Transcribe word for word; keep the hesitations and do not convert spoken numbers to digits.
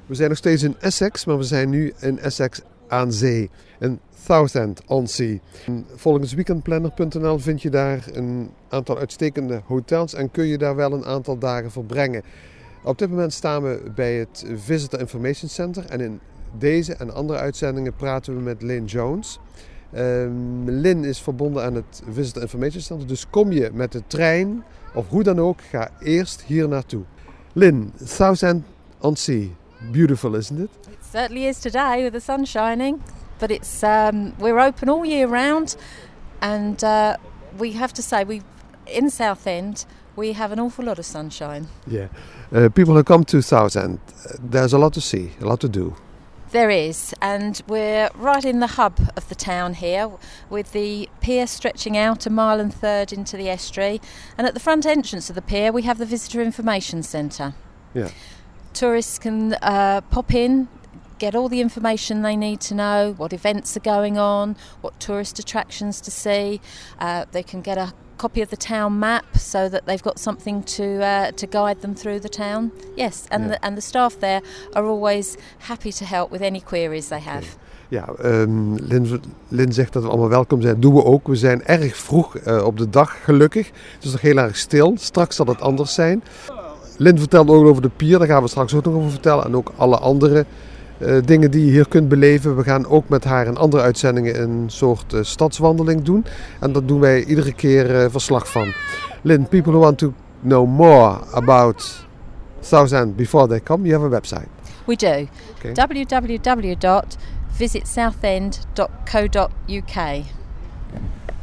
We zijn nog steeds in Essex, maar we zijn nu in Essex aan zee. In Southend-on-Sea. Volgens weekendplanner punt n l vind je daar een aantal uitstekende hotels en kun je daar wel een aantal dagen verbrengen. Op dit moment staan we bij het Visitor Information Center en in deze en andere uitzendingen praten we met Lynn Jones. Um, Lynn is verbonden aan het Visitor Information Center, dus kom je met de trein of hoe dan ook, ga eerst hier naartoe. Lynn, Southend-on-Sea, beautiful, isn't it? It certainly is today with the sun shining, but it's um, we're open all year round, and uh, we have to say we in Southend we have an awful lot of sunshine. Yeah, uh, people who come to Southend, uh, there's a lot to see, a lot to do. There is, and we're right in the hub of the town here, with the pier stretching out a mile and a third into the estuary, and at the front entrance of the pier we have the Visitor Information Centre. Yeah. Tourists can uh, pop in, get all the information they need to know, what events are going on, what tourist attractions to see. Uh, they can get a copy of the town map so that they've got something to uh, to guide them through the town. Yes, and yeah. the, and the staff there are always happy to help with any queries they have. Okay. Ja, um, Lynn, Lynn zegt dat we allemaal welkom zijn. Dat doen we ook. We zijn erg vroeg uh, op de dag, gelukkig. Het is nog heel erg stil. Straks zal het anders zijn. Lynn vertelde ook over de pier, daar gaan we straks ook nog over vertellen. En ook alle andere uh, dingen die je hier kunt beleven. We gaan ook met haar in andere uitzendingen een soort uh, stadswandeling doen. En daar doen wij iedere keer uh, verslag van. Lynn, people who want to know more about Southend before they come, you have a website. We do. Okay. w w w dot visit southend dot co dot u k.